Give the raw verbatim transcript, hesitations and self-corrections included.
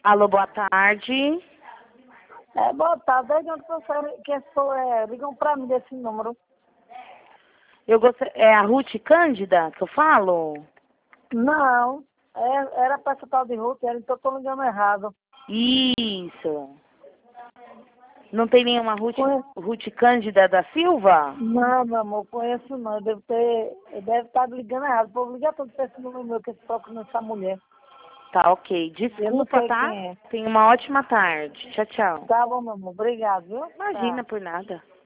Alô, boa tarde. É, boa tarde. Aí onde você que sou, é, ligam pra mim desse número. Eu gostaria, é a Ruth Cândida que eu falo? Não, é, era pra essa tal de Ruth, então eu tô ligando errado. Isso. Não tem nenhuma Ruth, Conheço. Ruth Cândida da Silva? Não, meu amor, conheço não. Eu devo ter, eu deve estar ligando errado. Vou ligar todo pra esse número meu que se toca nessa mulher. Tá, ok. Eu não Desculpa, sei tá? quem é. Tenha uma ótima tarde. Tchau, tchau. Tá bom, meu amor. Obrigado, viu? Imagina, Tá. por nada.